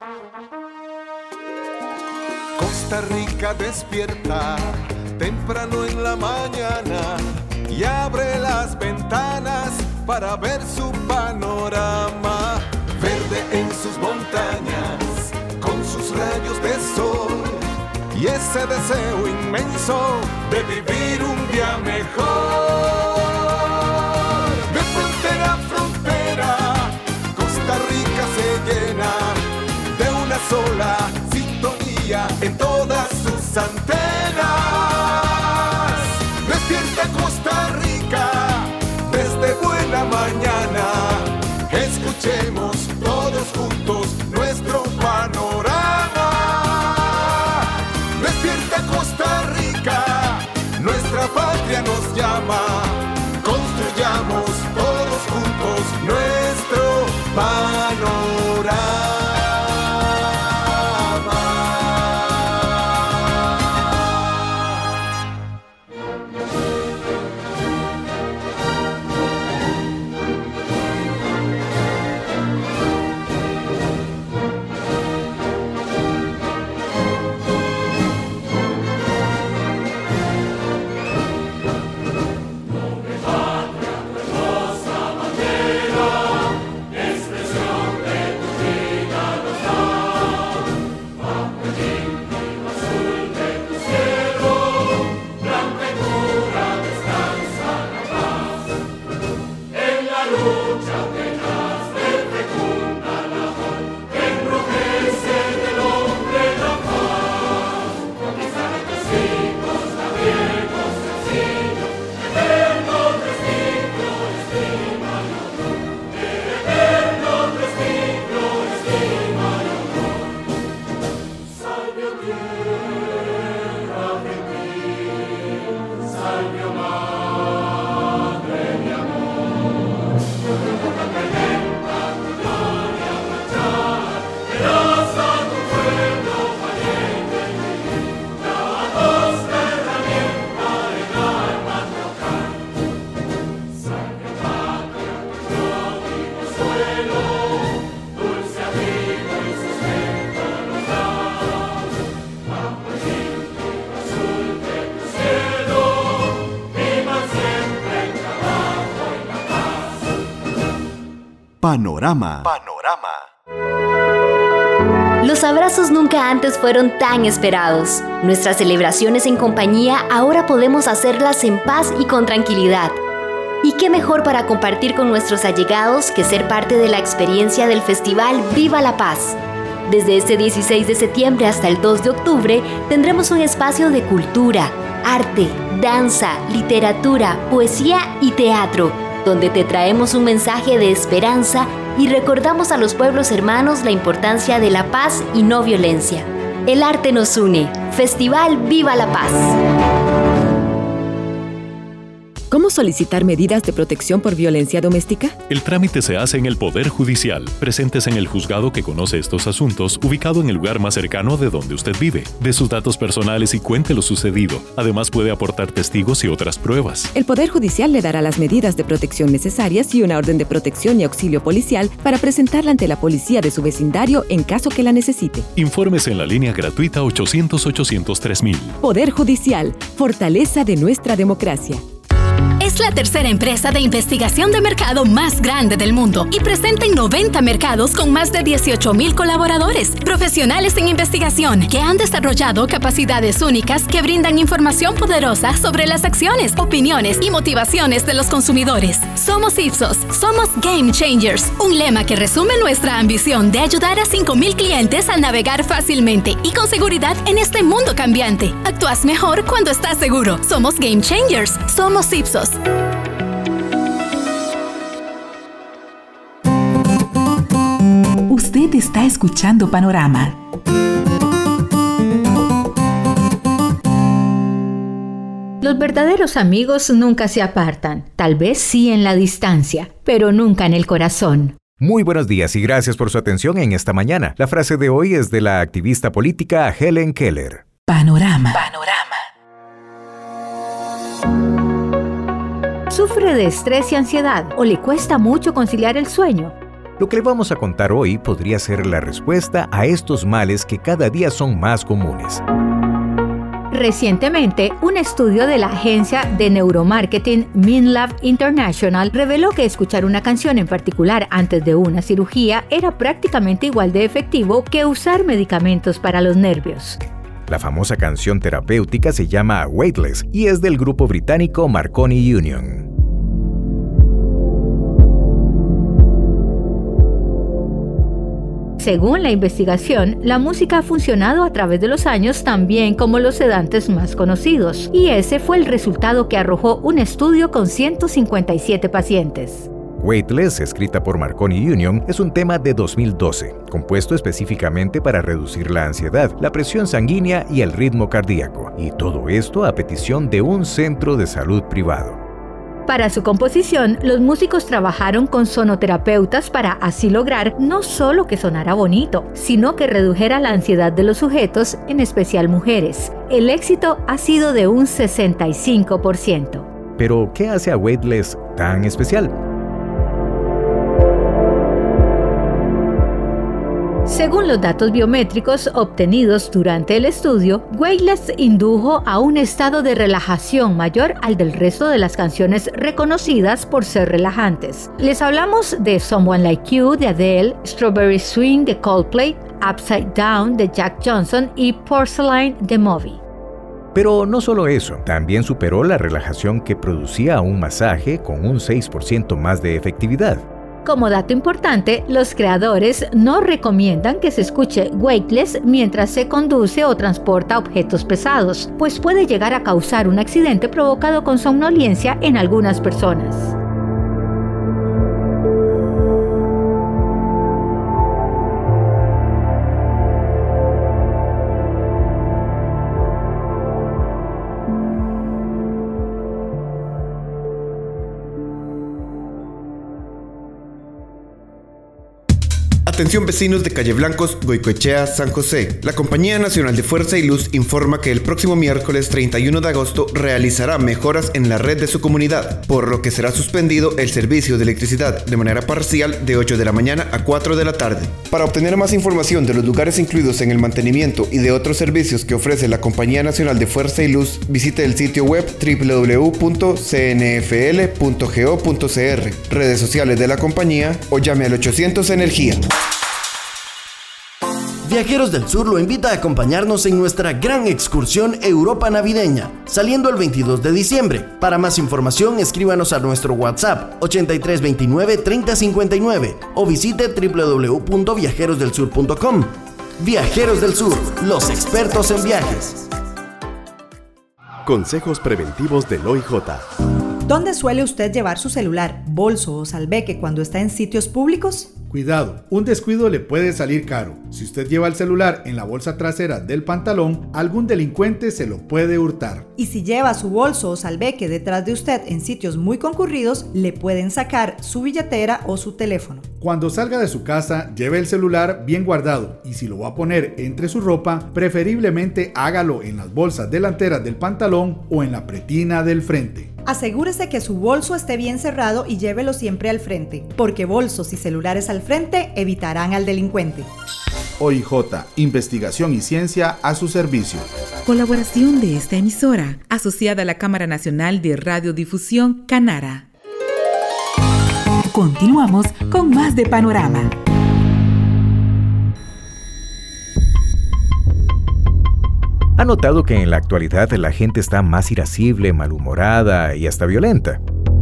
Costa Rica despierta temprano en la mañana y abre las ventanas para ver su panorama. Verde en sus montañas, con sus rayos de sol y ese deseo inmenso de vivir un día mejor. De frontera a frontera, Costa Rica se llena de una sola sintonía en todas sus antenas. Despierta Costa Rica desde buena mañana. Escuchemos todos juntos nuestro panorama. Despierta Costa Rica, nuestra patria nos llama. Construyamos todos juntos nuestro panorama. Panorama. Los abrazos nunca antes fueron tan esperados. Nuestras celebraciones en compañía ahora podemos hacerlas en paz y con tranquilidad. ¿Y qué mejor para compartir con nuestros allegados que ser parte de la experiencia del festival Viva la Paz? Desde este 16 de septiembre hasta el 2 de octubre tendremos un espacio de cultura, arte, danza, literatura, poesía y teatro, donde te traemos un mensaje de esperanza y recordamos a los pueblos hermanos la importancia de la paz y no violencia. El arte nos une. Festival Viva la Paz. ¿Cómo solicitar medidas de protección por violencia doméstica? El trámite se hace en el Poder Judicial. Presentes en el juzgado que conoce estos asuntos, ubicado en el lugar más cercano de donde usted vive. Dé sus datos personales y cuente lo sucedido. Además, puede aportar testigos y otras pruebas. El Poder Judicial le dará las medidas de protección necesarias y una orden de protección y auxilio policial para presentarla ante la policía de su vecindario en caso que la necesite. Infórmese en la línea gratuita 800-800-3000. Poder Judicial, fortaleza de nuestra democracia. Es la tercera empresa de investigación de mercado más grande del mundo y presente en 90 mercados con más de 18,000 colaboradores, profesionales en investigación que han desarrollado capacidades únicas que brindan información poderosa sobre las acciones, opiniones y motivaciones de los consumidores. Somos Ipsos, somos Game Changers, un lema que resume nuestra ambición de ayudar a 5,000 clientes a navegar fácilmente y con seguridad en este mundo cambiante. Actúas mejor cuando estás seguro. Somos Game Changers, somos Ipsos. Usted está escuchando Panorama. Los verdaderos amigos nunca se apartan, tal vez sí en la distancia, pero nunca en el corazón. Muy buenos días y gracias por su atención en esta mañana. La frase de hoy es de la activista política Helen Keller. Panorama. ¿Sufre de estrés y ansiedad o le cuesta mucho conciliar el sueño? Lo que le vamos a contar hoy podría ser la respuesta a estos males que cada día son más comunes. Recientemente, un estudio de la agencia de neuromarketing MinLab International reveló que escuchar una canción en particular antes de una cirugía era prácticamente igual de efectivo que usar medicamentos para los nervios. La famosa canción terapéutica se llama Weightless y es del grupo británico Marconi Union. Según la investigación, la música ha funcionado a través de los años también como los sedantes más conocidos, y ese fue el resultado que arrojó un estudio con 157 pacientes. Weightless, escrita por Marconi Union, es un tema de 2012, compuesto específicamente para reducir la ansiedad, la presión sanguínea y el ritmo cardíaco, y todo esto a petición de un centro de salud privado. Para su composición, los músicos trabajaron con sonoterapeutas para así lograr no solo que sonara bonito, sino que redujera la ansiedad de los sujetos, en especial mujeres. El éxito ha sido de un 65%. Pero, ¿qué hace a Weightless tan especial? Según los datos biométricos obtenidos durante el estudio, Weightless indujo a un estado de relajación mayor al del resto de las canciones reconocidas por ser relajantes. Les hablamos de Someone Like You de Adele, Strawberry Swing de Coldplay, Upside Down de Jack Johnson y Porcelain de Moby. Pero no solo eso, también superó la relajación que producía un masaje con un 6% más de efectividad. Como dato importante, los creadores no recomiendan que se escuche Weightless mientras se conduce o transporta objetos pesados, pues puede llegar a causar un accidente provocado con somnolencia en algunas personas. Atención vecinos de Calle Blancos, Goicoechea, San José. La Compañía Nacional de Fuerza y Luz informa que el próximo miércoles 31 de agosto realizará mejoras en la red de su comunidad, por lo que será suspendido el servicio de electricidad de manera parcial de 8 de la mañana a 4 de la tarde. Para obtener más información de los lugares incluidos en el mantenimiento y de otros servicios que ofrece la Compañía Nacional de Fuerza y Luz, visite el sitio web www.cnfl.go.cr, redes sociales de la compañía o llame al 800 Energía. Viajeros del Sur lo invita a acompañarnos en nuestra gran excursión Europa Navideña, saliendo el 22 de diciembre. Para más información, escríbanos a nuestro WhatsApp 8329-3059 o visite www.viajerosdelsur.com. Viajeros del Sur, los expertos en viajes. Consejos preventivos del OIJ. ¿Dónde suele usted llevar su celular, bolso o salveque cuando está en sitios públicos? Cuidado, un descuido le puede salir caro. Si usted lleva el celular en la bolsa trasera del pantalón, algún delincuente se lo puede hurtar. Y si lleva su bolso o salveque detrás de usted en sitios muy concurridos, le pueden sacar su billetera o su teléfono. Cuando salga de su casa, lleve el celular bien guardado y si lo va a poner entre su ropa, preferiblemente hágalo en las bolsas delanteras del pantalón o en la pretina del frente. Asegúrese que su bolso esté bien cerrado y llévelo siempre al frente, porque bolsos y celulares al frente evitarán al delincuente. OIJ, investigación y ciencia a su servicio. Colaboración de esta emisora, asociada a la Cámara Nacional de Radiodifusión, Canara. Continuamos con más de Panorama. ¿Ha notado que en la actualidad la gente está más irascible, malhumorada y hasta violenta?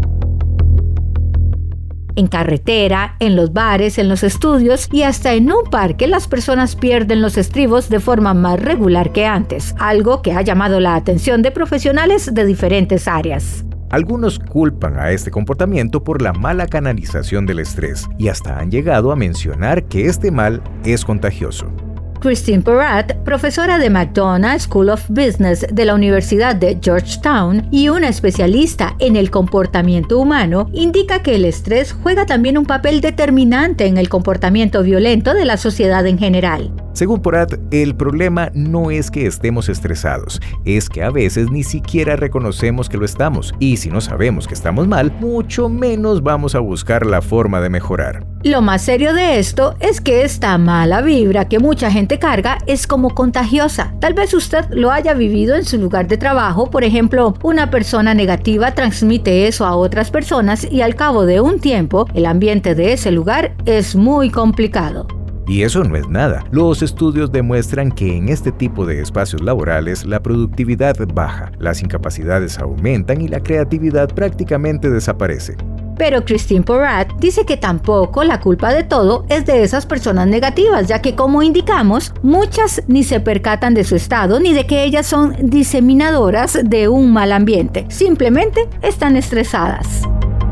En carretera, en los bares, en los estudios y hasta en un parque las personas pierden los estribos de forma más regular que antes, algo que ha llamado la atención de profesionales de diferentes áreas. Algunos culpan a este comportamiento por la mala canalización del estrés y hasta han llegado a mencionar que este mal es contagioso. Christine Peratt, profesora de McDonough School of Business de la Universidad de Georgetown y una especialista en el comportamiento humano, indica que el estrés juega también un papel determinante en el comportamiento violento de la sociedad en general. Según Porat, el problema no es que estemos estresados, es que a veces ni siquiera reconocemos que lo estamos, y si no sabemos que estamos mal, mucho menos vamos a buscar la forma de mejorar. Lo más serio de esto es que esta mala vibra que mucha gente carga es como contagiosa. Tal vez usted lo haya vivido en su lugar de trabajo. Por ejemplo, una persona negativa transmite eso a otras personas y al cabo de un tiempo, el ambiente de ese lugar es muy complicado. Y eso no es nada. Los estudios demuestran que en este tipo de espacios laborales la productividad baja, las incapacidades aumentan y la creatividad prácticamente desaparece. Pero Christine Porat dice que tampoco la culpa de todo es de esas personas negativas, ya que, como indicamos, muchas ni se percatan de su estado ni de que ellas son diseminadoras de un mal ambiente. Simplemente están estresadas.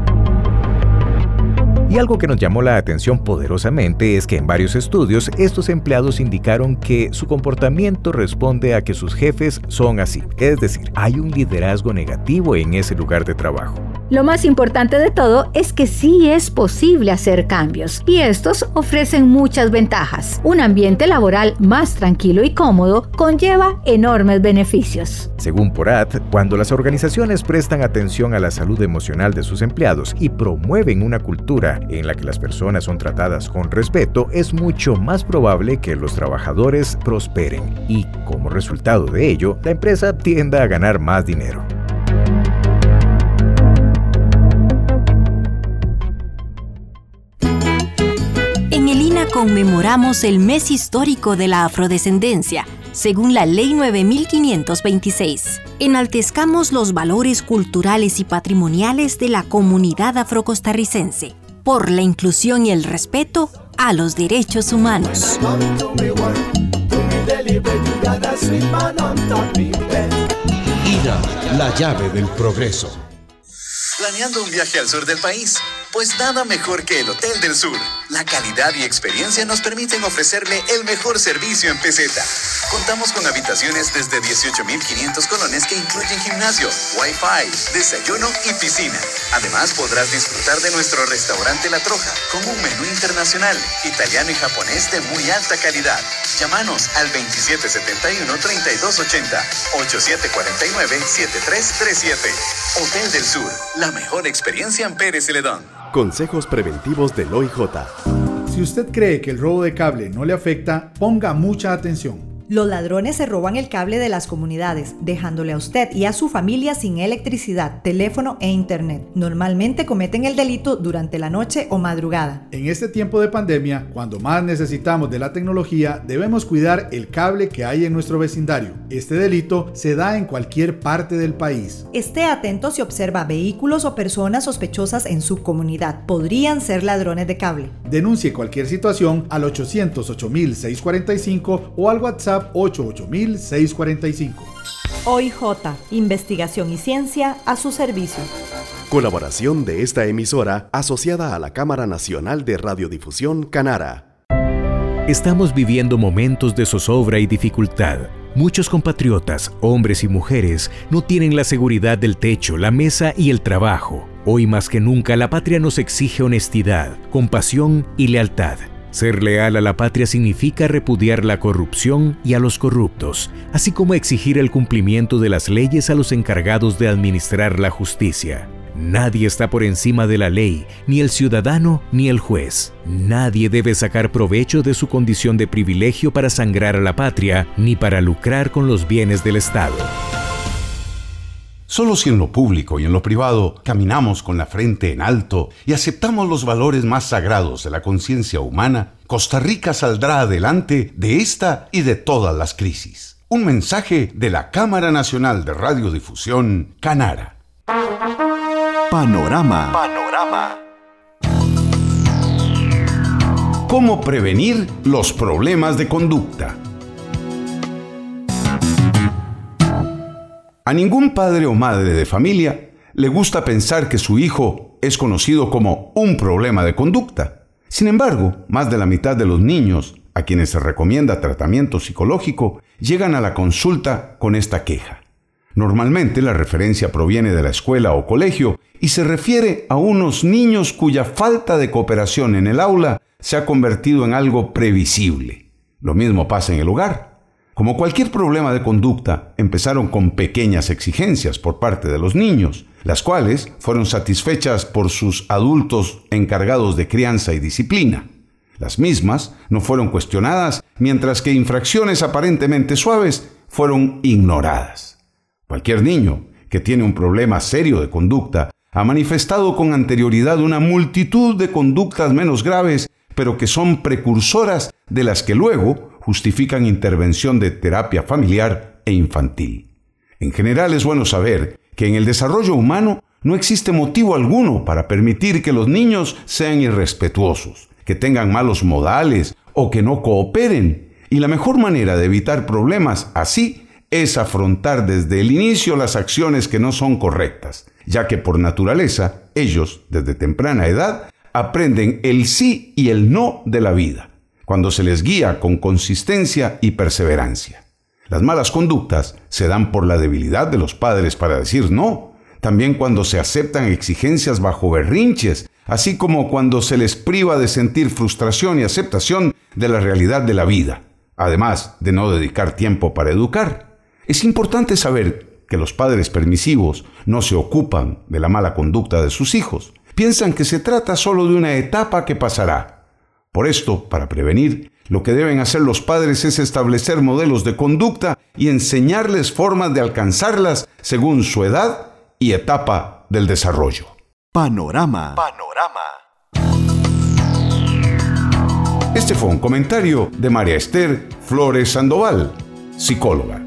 Y algo que nos llamó la atención poderosamente es que en varios estudios estos empleados indicaron que su comportamiento responde a que sus jefes son así. Es decir, hay un liderazgo negativo en ese lugar de trabajo. Lo más importante de todo es que sí es posible hacer cambios, y estos ofrecen muchas ventajas. Un ambiente laboral más tranquilo y cómodo conlleva enormes beneficios. Según Porat, cuando las organizaciones prestan atención a la salud emocional de sus empleados y promueven una cultura en la que las personas son tratadas con respeto, es mucho más probable que los trabajadores prosperen y, como resultado de ello, la empresa tienda a ganar más dinero. En el INA conmemoramos el mes histórico de la afrodescendencia, según la Ley 9526. Enaltezcamos los valores culturales y patrimoniales de la comunidad afrocostarricense, por la inclusión y el respeto a los derechos humanos. INA, la llave del progreso. ¿Planeando un viaje al sur del país? Pues nada mejor que el Hotel del Sur. La calidad y experiencia nos permiten ofrecerle el mejor servicio en peseta. Contamos con habitaciones desde 18,500 colones que incluyen gimnasio, wifi, desayuno y piscina. Además podrás disfrutar de nuestro restaurante La Troja con un menú internacional, italiano y japonés de muy alta calidad. Llámanos al 2771-3280, 8749-7337. Hotel del Sur, la mejor experiencia en Pérez Celedón. Consejos preventivos del OIJ. Si usted cree que el robo de cable no le afecta, ponga mucha atención. Los ladrones se roban el cable de las comunidades, dejándole a usted y a su familia sin electricidad, teléfono e internet. Normalmente cometen el delito durante la noche o madrugada. En este tiempo de pandemia, cuando más necesitamos de la tecnología, debemos cuidar el cable que hay en nuestro vecindario. Este delito se da en cualquier parte del país. Esté atento si observa vehículos o personas sospechosas en su comunidad. Podrían ser ladrones de cable. Denuncie cualquier situación al 800-8645 o al WhatsApp 88-645. OIJ, investigación y ciencia a su servicio. Colaboración de esta emisora asociada a la Cámara Nacional de Radiodifusión Canara. Estamos viviendo momentos de zozobra y dificultad. Muchos compatriotas, hombres y mujeres, no tienen la seguridad del techo, la mesa y el trabajo. Hoy más que nunca, la patria nos exige honestidad, compasión y lealtad. Ser leal a la patria significa repudiar la corrupción y a los corruptos, así como exigir el cumplimiento de las leyes a los encargados de administrar la justicia. Nadie está por encima de la ley, ni el ciudadano ni el juez. Nadie debe sacar provecho de su condición de privilegio para sangrar a la patria, ni para lucrar con los bienes del Estado. Solo si en lo público y en lo privado caminamos con la frente en alto y aceptamos los valores más sagrados de la conciencia humana, Costa Rica saldrá adelante de esta y de todas las crisis. Un mensaje de la Cámara Nacional de Radiodifusión, Canara. Panorama. ¿Cómo prevenir los problemas de conducta? A ningún padre o madre de familia le gusta pensar que su hijo es conocido como un problema de conducta. Sin embargo, más de la mitad de los niños a quienes se recomienda tratamiento psicológico llegan a la consulta con esta queja. Normalmente la referencia proviene de la escuela o colegio y se refiere a unos niños cuya falta de cooperación en el aula se ha convertido en algo previsible. Lo mismo pasa en el hogar. Como cualquier problema de conducta, empezaron con pequeñas exigencias por parte de los niños, las cuales fueron satisfechas por sus adultos encargados de crianza y disciplina. Las mismas no fueron cuestionadas, mientras que infracciones aparentemente suaves fueron ignoradas. Cualquier niño que tiene un problema serio de conducta ha manifestado con anterioridad una multitud de conductas menos graves, pero que son precursoras de las que luego justifican intervención de terapia familiar e infantil. En general es bueno saber que en el desarrollo humano no existe motivo alguno para permitir que los niños sean irrespetuosos, que tengan malos modales o que no cooperen. Y la mejor manera de evitar problemas así es afrontar desde el inicio las acciones que no son correctas, ya que por naturaleza ellos, desde temprana edad, aprenden el sí y el no de la vida, cuando se les guía con consistencia y perseverancia. Las malas conductas se dan por la debilidad de los padres para decir no, también cuando se aceptan exigencias bajo berrinches, así como cuando se les priva de sentir frustración y aceptación de la realidad de la vida, además de no dedicar tiempo para educar. Es importante saber que los padres permisivos no se ocupan de la mala conducta de sus hijos. Piensan que se trata solo de una etapa que pasará. Por esto, para prevenir, lo que deben hacer los padres es establecer modelos de conducta y enseñarles formas de alcanzarlas según su edad y etapa del desarrollo. Panorama. Este fue un comentario de María Esther Flores Sandoval, psicóloga.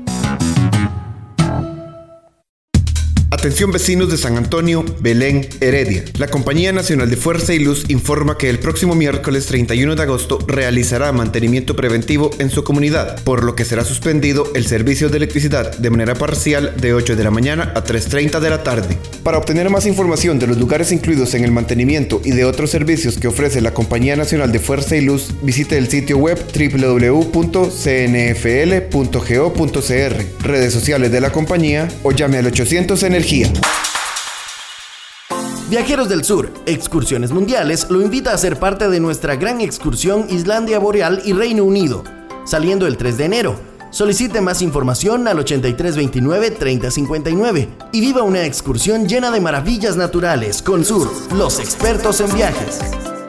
Atención vecinos de San Antonio, Belén, Heredia. La Compañía Nacional de Fuerza y Luz informa que el próximo miércoles 31 de agosto realizará mantenimiento preventivo en su comunidad, por lo que será suspendido el servicio de electricidad de manera parcial de 8 de la mañana a 3:30 de la tarde. Para obtener más información de los lugares incluidos en el mantenimiento y de otros servicios que ofrece la Compañía Nacional de Fuerza y Luz, visite el sitio web www.cnfl.go.cr, redes sociales de la compañía o llame al 800 Energía. Viajeros del Sur, Excursiones Mundiales, lo invita a ser parte de nuestra gran excursión Islandia Boreal y Reino Unido, saliendo el 3 de enero. Solicite más información al 8329-3059 y viva una excursión llena de maravillas naturales con Sur, los expertos en viajes.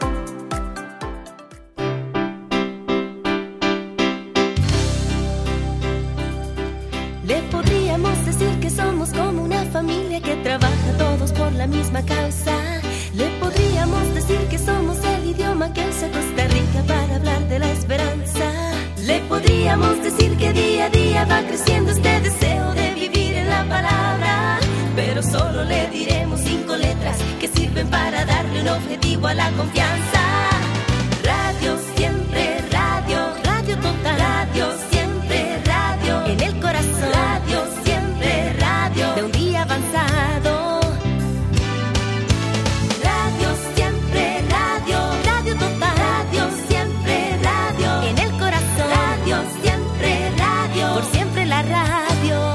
Le podríamos decir que somos como una familia que trabaja todos por la misma causa. Le podríamos decir que somos el idioma que usa Costa Rica para hablar de la esperanza. Le podríamos decir que día a día va creciendo este deseo de vivir en la palabra. Pero solo le diremos 5 letras que sirven para darle un objetivo a la confianza. Radio siempre, radio, radio total, radio siempre, radio en el corazón, radio siempre, radio de un día avanzado. Radio siempre, radio, radio total, radio siempre, radio en el corazón, radio siempre, radio por siempre la radio.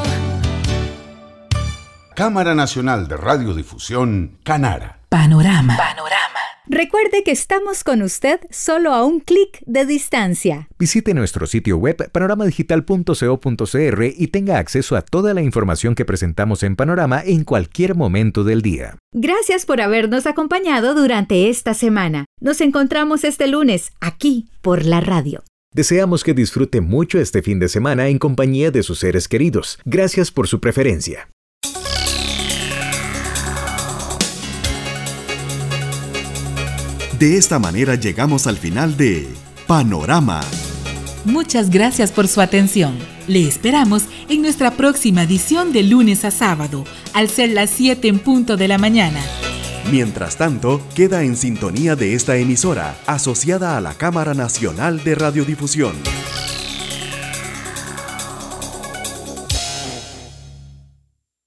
Cámara Nacional de Radiodifusión, Canara. Panorama. Recuerde que estamos con usted solo a un clic de distancia. Visite nuestro sitio web panoramadigital.co.cr y tenga acceso a toda la información que presentamos en Panorama en cualquier momento del día. Gracias por habernos acompañado durante esta semana. Nos encontramos este lunes, aquí, por la radio. Deseamos que disfrute mucho este fin de semana en compañía de sus seres queridos. Gracias por su preferencia. De esta manera llegamos al final de Panorama. Muchas gracias por su atención. Le esperamos en nuestra próxima edición de lunes a sábado, al ser las 7 en punto de la mañana. Mientras tanto, queda en sintonía de esta emisora, asociada a la Cámara Nacional de Radiodifusión.